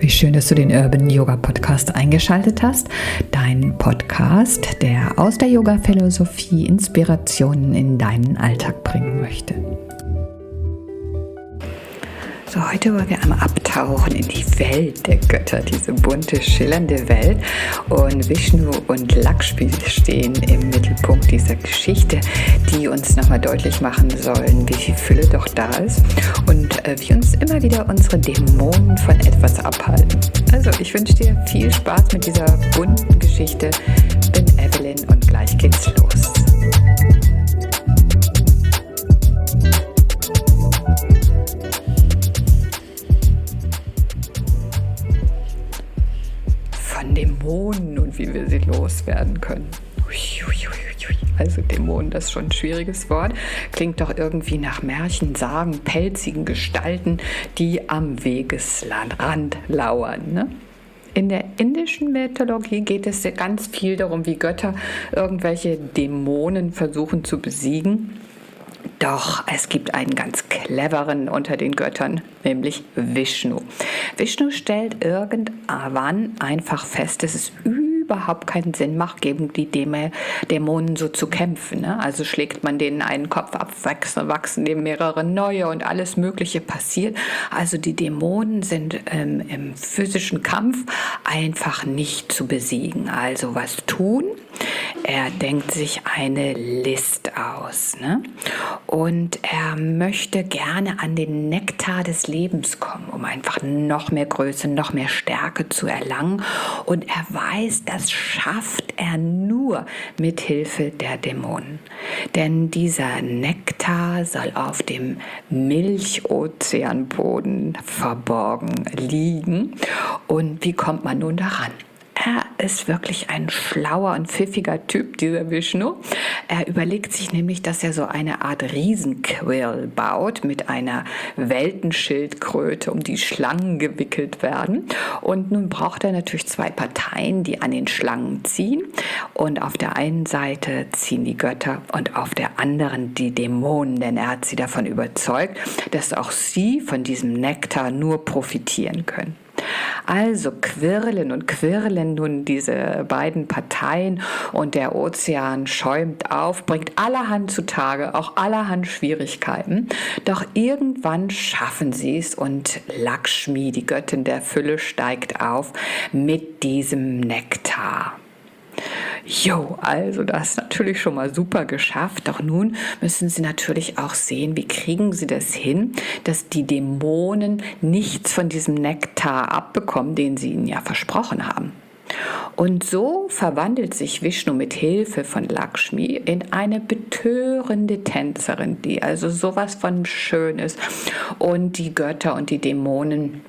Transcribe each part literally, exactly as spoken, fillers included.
Wie schön, dass du den Urban Yoga Podcast eingeschaltet hast. Dein Podcast, der aus der Yoga-Philosophie Inspirationen in deinen Alltag bringen möchte. So, heute wollen wir einmal abtauchen in die Welt der Götter, diese bunte, schillernde Welt. Und Vishnu und Lakshmi stehen im Mittelpunkt dieser Geschichte, die uns nochmal deutlich machen sollen, wie viel Fülle doch da ist und äh, wie uns immer wieder unsere Dämonen von etwas abhalten. Also, ich wünsche dir viel Spaß mit dieser bunten Geschichte. Ich bin Evelyn und gleich geht's los. Dämonen und wie wir sie loswerden können. Also Dämonen, das ist schon ein schwieriges Wort. Klingt doch irgendwie nach Märchen, Sagen, pelzigen Gestalten, die am Wegesrand lauern, ne? In der indischen Mythologie geht es ganz viel darum, wie Götter irgendwelche Dämonen versuchen zu besiegen. Doch es gibt einen ganz cleveren unter den Göttern, nämlich Vishnu. Vishnu stellt irgendwann einfach fest, dass es überhaupt keinen Sinn macht, gegen die Dämonen so zu kämpfen. Ne? Also schlägt man denen einen Kopf ab, wachsen, wachsen dem mehrere neue und alles Mögliche passiert. Also die Dämonen sind ähm, im physischen Kampf einfach nicht zu besiegen. Also was tun? Er denkt sich eine List aus, ne? Und er möchte gerne an den Nektar des Lebens kommen, um einfach noch mehr Größe, noch mehr Stärke zu erlangen. Und er weiß, das schafft er nur mit Hilfe der Dämonen. Denn dieser Nektar soll auf dem Milchozeanboden verborgen liegen. Und wie kommt man nun daran? Er ist wirklich ein schlauer und pfiffiger Typ, dieser Vishnu. Er überlegt sich nämlich, dass er so eine Art Riesenquirl baut mit einer Weltenschildkröte, um die Schlangen gewickelt werden. Und nun braucht er natürlich zwei Parteien, die an den Schlangen ziehen. Und auf der einen Seite ziehen die Götter und auf der anderen die Dämonen, denn er hat sie davon überzeugt, dass auch sie von diesem Nektar nur profitieren können. Also quirlen und quirlen nun diese beiden Parteien und der Ozean schäumt auf, bringt allerhand zutage, auch allerhand Schwierigkeiten. Doch irgendwann schaffen sie es und Lakshmi, die Göttin der Fülle, steigt auf mit diesem Nektar. Jo, also das ist natürlich schon mal super geschafft, doch nun müssen sie natürlich auch sehen, wie kriegen sie das hin, dass die Dämonen nichts von diesem Nektar abbekommen, den sie ihnen ja versprochen haben. Und so verwandelt sich Vishnu mit Hilfe von Lakshmi in eine betörende Tänzerin, die also sowas von schön ist, und die Götter und die Dämonen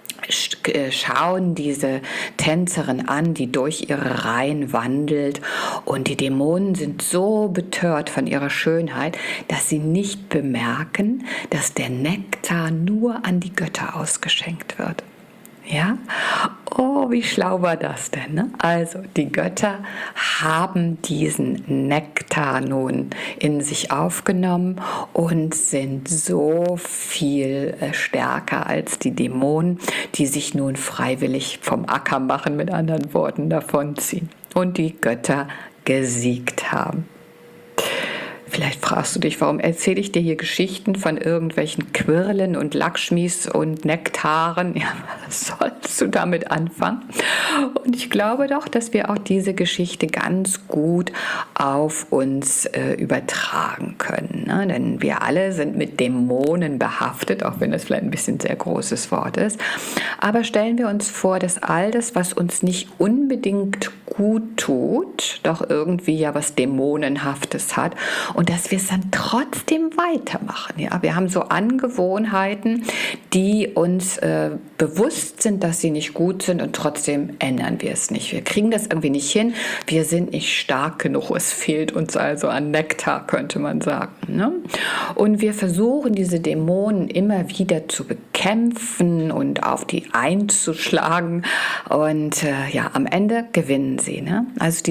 schauen diese Tänzerin an, die durch ihre Reihen wandelt, und die Dämonen sind so betört von ihrer Schönheit, dass sie nicht bemerken, dass der Nektar nur an die Götter ausgeschenkt wird. Ja? Oh, wie schlau war das denn? Ne? Also die Götter haben diesen Nektar nun in sich aufgenommen und sind so viel stärker als die Dämonen, die sich nun freiwillig vom Acker machen, mit anderen Worten davonziehen und die Götter gesiegt haben. Vielleicht fragst du dich, warum erzähle ich dir hier Geschichten von irgendwelchen Quirlen und Lakshmis und Nektaren? Ja, was sollst du damit anfangen? Und ich glaube doch, dass wir auch diese Geschichte ganz gut auf uns äh, übertragen können. Ne? Denn wir alle sind mit Dämonen behaftet, auch wenn das vielleicht ein bisschen ein sehr großes Wort ist. Aber stellen wir uns vor, dass all das, was uns nicht unbedingt gut tut, doch irgendwie ja was Dämonenhaftes hat, und dass wir es dann trotzdem weitermachen. Ja? Wir haben so Angewohnheiten, die uns äh, bewusst sind, dass sie nicht gut sind, und trotzdem ändern wir es nicht. Wir kriegen das irgendwie nicht hin. Wir sind nicht stark genug. Es fehlt uns also an Nektar, könnte man sagen. Ne? Und wir versuchen, diese Dämonen immer wieder zu bekämpfen und auf die einzuschlagen. Und äh, ja, am Ende gewinnen sie. Ne? Also dieser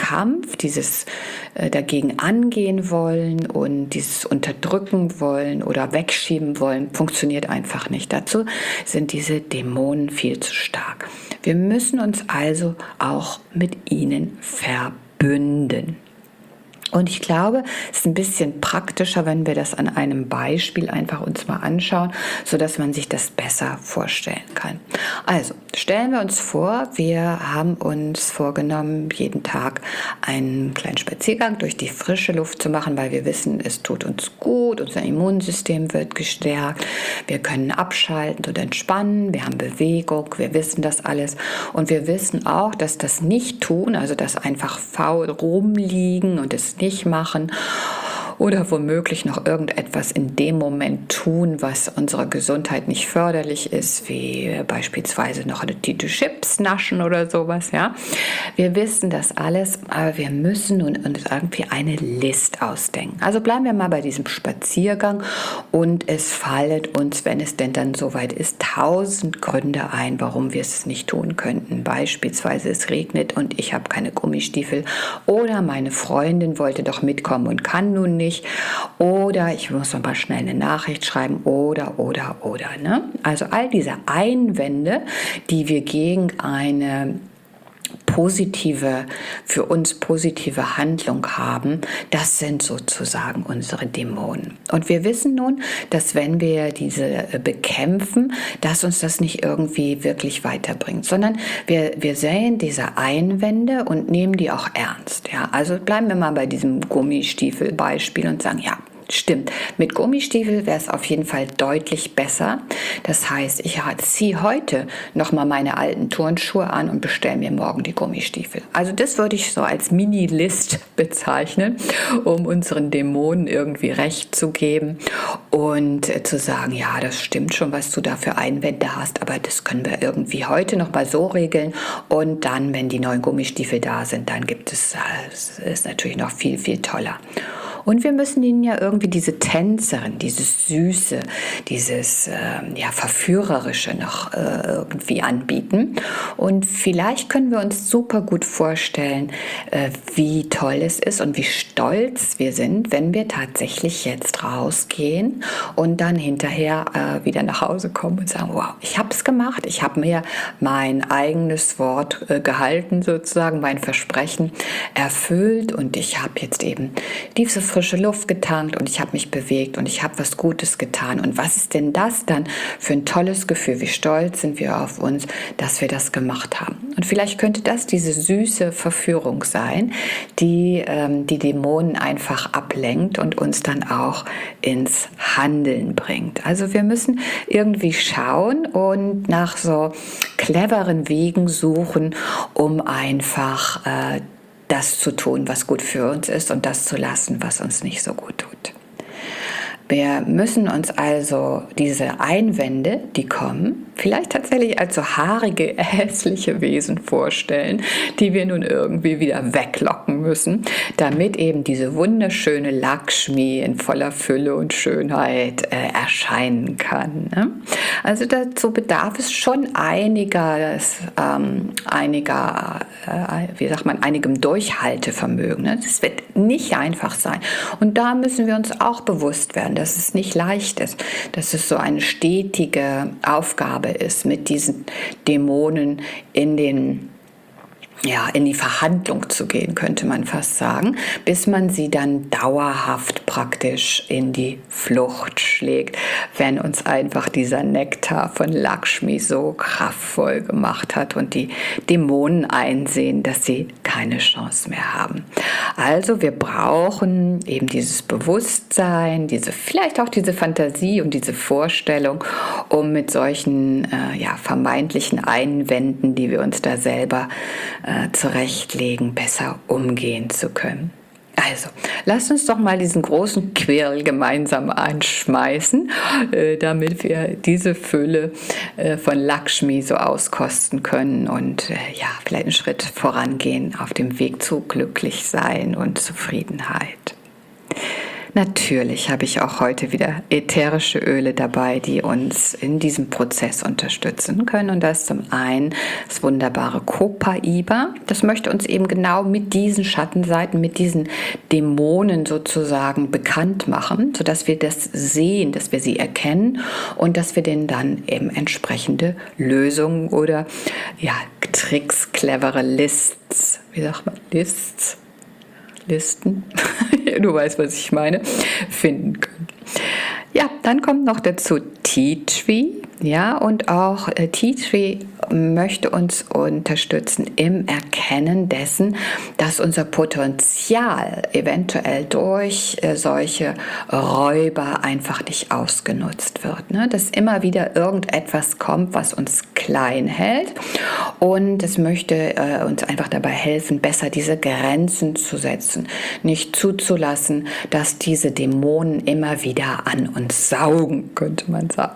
Kampf, dieses äh, dagegen angehen wollen und dieses unterdrücken wollen oder wegschieben wollen, funktioniert einfach nicht. Dazu sind diese Dämonen viel zu stark. Wir müssen uns also auch mit ihnen verbünden. Und ich glaube, es ist ein bisschen praktischer, wenn wir das an einem Beispiel einfach uns mal anschauen, sodass man sich das besser vorstellen kann. Also stellen wir uns vor, wir haben uns vorgenommen, jeden Tag einen kleinen Spaziergang durch die frische Luft zu machen, weil wir wissen, es tut uns gut, unser Immunsystem wird gestärkt, wir können abschalten und entspannen, wir haben Bewegung, wir wissen das alles und wir wissen auch, dass das Nicht-Tun, also das einfach faul rumliegen und es nicht machen oder womöglich noch irgendetwas in dem Moment tun, was unserer Gesundheit nicht förderlich ist, wie beispielsweise noch eine Tüte Chips naschen oder sowas. Ja, wir wissen das alles, aber wir müssen nun uns irgendwie eine List ausdenken. Also bleiben wir mal bei diesem Spaziergang und es fallen uns, wenn es denn dann soweit ist, tausend Gründe ein, warum wir es nicht tun könnten. Beispielsweise es regnet und ich habe keine Gummistiefel oder meine Freundin wollte doch mitkommen und kann nun nicht. Oder ich muss noch mal schnell eine Nachricht schreiben oder, oder, oder. Ne? Also all diese Einwände, die wir gegen eine positive, für uns positive Handlung haben, das sind sozusagen unsere Dämonen. Und wir wissen nun, dass wenn wir diese bekämpfen, dass uns das nicht irgendwie wirklich weiterbringt, sondern wir, wir sehen diese Einwände und nehmen die auch ernst. Ja? Also bleiben wir mal bei diesem Gummistiefel-Beispiel und sagen, ja, stimmt. Mit Gummistiefel wäre es auf jeden Fall deutlich besser. Das heißt, ich ziehe heute nochmal meine alten Turnschuhe an und bestelle mir morgen die Gummistiefel. Also das würde ich so als Mini-List bezeichnen, um unseren Dämonen irgendwie recht zu geben und äh, zu sagen, ja, das stimmt schon, was du da für Einwände hast, aber das können wir irgendwie heute nochmal so regeln und dann, wenn die neuen Gummistiefel da sind, dann gibt es, es ist natürlich noch viel, viel toller. Und wir müssen ihnen ja irgendwie diese Tänzerin, dieses Süße, dieses äh, ja, Verführerische noch äh, irgendwie anbieten. Und vielleicht können wir uns super gut vorstellen, äh, wie toll es ist und wie stolz wir sind, wenn wir tatsächlich jetzt rausgehen und dann hinterher äh, wieder nach Hause kommen und sagen, wow, ich habe es gemacht, ich habe mir mein eigenes Wort äh, gehalten sozusagen, mein Versprechen erfüllt und ich habe jetzt eben diese frische Luft getankt und ich habe mich bewegt und ich habe was Gutes getan. Und was ist denn das dann für ein tolles Gefühl? Wie stolz sind wir auf uns, dass wir das gemacht haben? Und vielleicht könnte das diese süße Verführung sein, die ähm, die Dämonen einfach ablenkt und uns dann auch ins Handeln bringt. Also wir müssen irgendwie schauen und nach so cleveren Wegen suchen, um einfach äh, das zu tun, was gut für uns ist und das zu lassen, was uns nicht so gut tut. Wir müssen uns also diese Einwände, die kommen, vielleicht tatsächlich als so haarige, hässliche Wesen vorstellen, die wir nun irgendwie wieder weglocken müssen, damit eben diese wunderschöne Lakshmi in voller Fülle und Schönheit äh, erscheinen kann. Ne? Also dazu bedarf es schon einiger, ähm, einiger äh, wie sagt man, einigem Durchhaltevermögen. Ne? Das wird nicht einfach sein. Und da müssen wir uns auch bewusst werden, dass es nicht leicht ist, dass es so eine stetige Aufgabe ist, mit diesen Dämonen in den ja, in die Verhandlung zu gehen, könnte man fast sagen, bis man sie dann dauerhaft praktisch in die Flucht schlägt, wenn uns einfach dieser Nektar von Lakshmi so kraftvoll gemacht hat und die Dämonen einsehen, dass sie keine Chance mehr haben. Also wir brauchen eben dieses Bewusstsein, diese, vielleicht auch diese Fantasie und diese Vorstellung, um mit solchen äh, ja, vermeintlichen Einwänden, die wir uns da selber äh, zurechtlegen, besser umgehen zu können. Also, lasst uns doch mal diesen großen Quirl gemeinsam anschmeißen, äh, damit wir diese Fülle äh, von Lakshmi so auskosten können und äh, ja, vielleicht einen Schritt vorangehen auf dem Weg zu Glücklichsein und Zufriedenheit. Natürlich habe ich auch heute wieder ätherische Öle dabei, die uns in diesem Prozess unterstützen können. Und das ist zum einen das wunderbare Copaiba. Das möchte uns eben genau mit diesen Schattenseiten, mit diesen Dämonen sozusagen bekannt machen, sodass wir das sehen, dass wir sie erkennen und dass wir denen dann eben entsprechende Lösungen oder ja, Tricks, clevere Lists, wie sagt man, Lists, Listen, du weißt, was ich meine, finden können. Ja, dann kommt noch dazu Tea Tree, ja, und auch äh, Tea Tree möchte uns unterstützen im Erkennen dessen, dass unser Potenzial eventuell durch äh, solche Räuber einfach nicht ausgenutzt wird, ne? Dass immer wieder irgendetwas kommt, was uns klein hält, und es möchte äh, uns einfach dabei helfen, besser diese Grenzen zu setzen, nicht zuzulassen, dass diese Dämonen immer wieder an uns saugen, könnte man sagen.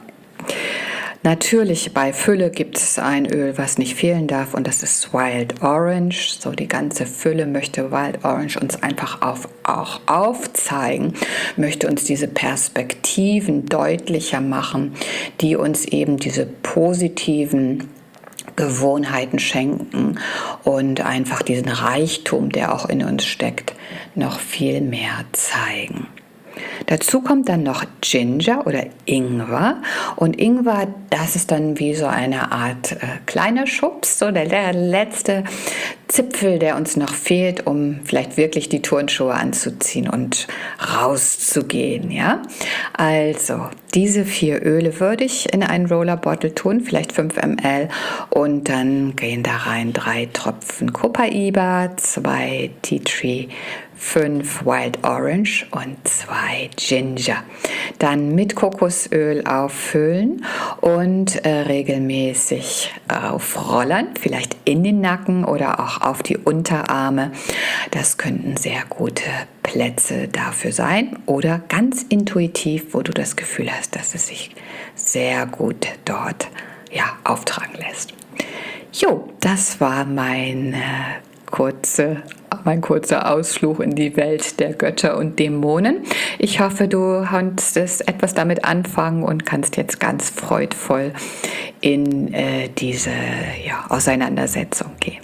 Natürlich, bei Fülle gibt es ein Öl, was nicht fehlen darf, und das ist Wild Orange. So die ganze Fülle möchte Wild Orange uns einfach auf, auch aufzeigen, möchte uns diese Perspektiven deutlicher machen, die uns eben diese positiven Gewohnheiten schenken und einfach diesen Reichtum, der auch in uns steckt, noch viel mehr zeigen. Dazu kommt dann noch Ginger oder Ingwer, und Ingwer, das ist dann wie so eine Art äh, kleiner Schubs, so der, der letzte Zipfel, der uns noch fehlt, um vielleicht wirklich die Turnschuhe anzuziehen und rauszugehen, ja? Also, diese vier Öle würde ich in einen Roller Bottle tun, vielleicht fünf Milliliter, und dann gehen da rein drei Tropfen Copaiba, zwei Tea Tree, fünf Wild Orange und zwei Ginger. Dann mit Kokosöl auffüllen und äh, regelmäßig aufrollern, vielleicht in den Nacken oder auch auf die Unterarme. Das könnten sehr gute Plätze dafür sein, oder ganz intuitiv, wo du das Gefühl hast, dass es sich sehr gut dort ja, auftragen lässt. Jo, das war mein äh, kurze Mein kurzer Ausflug in die Welt der Götter und Dämonen. Ich hoffe, du konntest etwas damit anfangen und kannst jetzt ganz freudvoll in äh, diese ja, Auseinandersetzung gehen.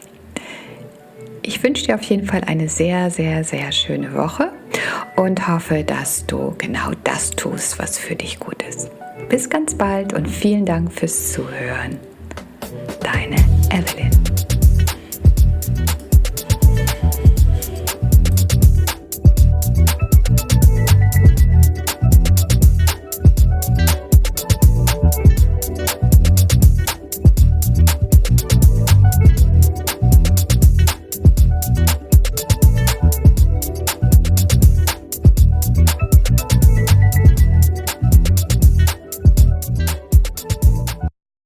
Ich wünsche dir auf jeden Fall eine sehr, sehr, sehr schöne Woche und hoffe, dass du genau das tust, was für dich gut ist. Bis ganz bald und vielen Dank fürs Zuhören. Deine Evelyn.